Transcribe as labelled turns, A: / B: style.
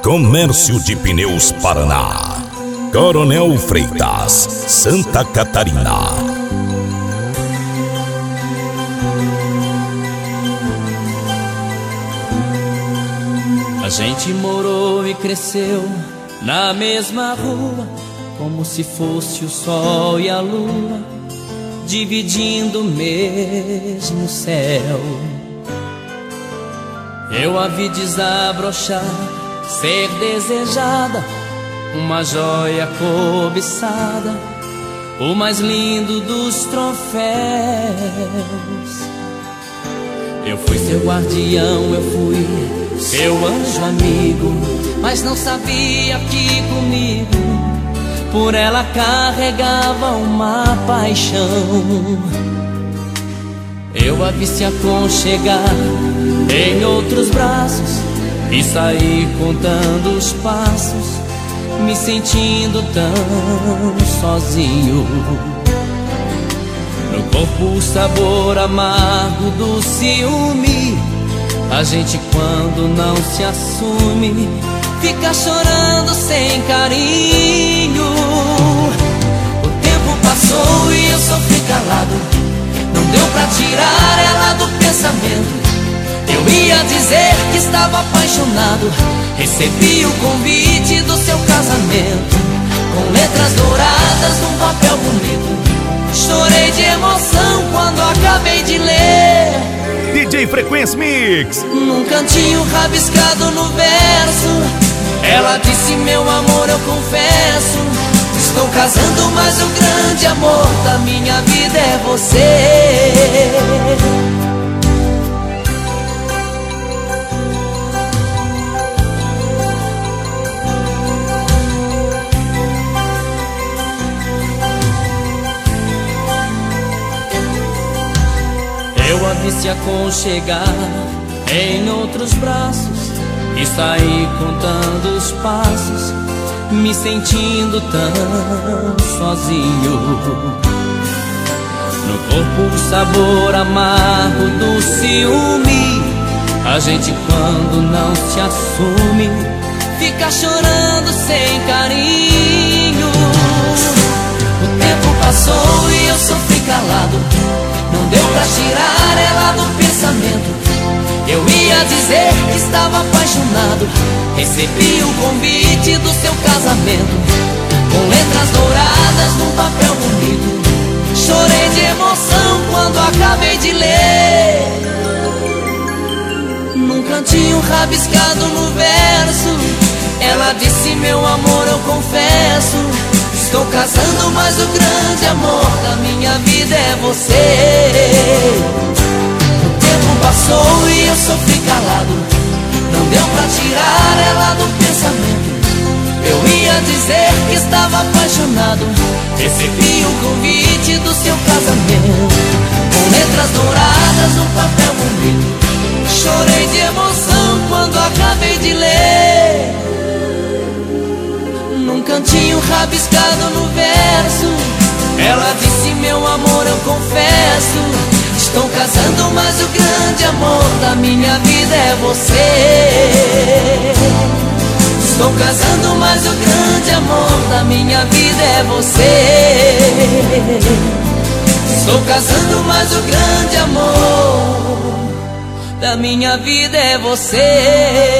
A: Comércio de Pneus Paraná, Coronel Freitas, Santa Catarina.
B: A gente morou e cresceu na mesma rua, como se fosse o sol e a lua, dividindo o mesmo céu. Eu a vi desabrochar, ser desejada, uma joia cobiçada, o mais lindo dos troféus. Eu fui seu guardião, eu fui seu anjo amigo, mas não sabia que comigo por ela carregava uma paixão. Eu a vi se aconchegar em outros braços e saí contando os passos, me sentindo tão sozinho. No corpo o sabor amargo do ciúme. A gente quando não se assume fica chorando sem carinho. O tempo passou e eu sofri calado, não deu pra tirar ela do pensamento. Eu ia dizer que estava apaixonado, recebi o convite do seu casamento, com letras douradas num papel bonito. Chorei de emoção quando acabei de ler.
A: DJ Frequência Mix.
B: Num cantinho rabiscado no verso, ela disse: meu amor, eu confesso, estou casando, mas o grande amor da minha vida é você. Eu a vi se aconchegar em outros braços e saí contando os passos, me sentindo tão sozinho. No corpo o sabor amargo do ciúme. A gente quando não se assume fica chorando sem carinho. O tempo passou e eu sofri calado, não deu pra tirar ela do pensamento. Eu ia dizer que estava apaixonado, recebi o convite do seu casamento, com letras douradas num papel bonito. Chorei de emoção quando acabei de ler. Num cantinho rabiscado no verso, ela disse: meu amor, eu confesso, estou casando, mas o grande amor da minha vida é você. O tempo passou e eu sofri calado, não deu pra tirar ela do pensamento. Eu ia dizer que estava apaixonado, recebi o convite do seu casamento, com letras douradas no papel bonito. Chorei de emoção quando acabei de ler. Num cantinho rabiscado no verso, ela disse: meu amor, eu confesso, estou casando, mas o grande amor da minha vida é você. Estou casando, mas o grande amor da minha vida é você. Estou casando, mas o grande amor da minha vida é você.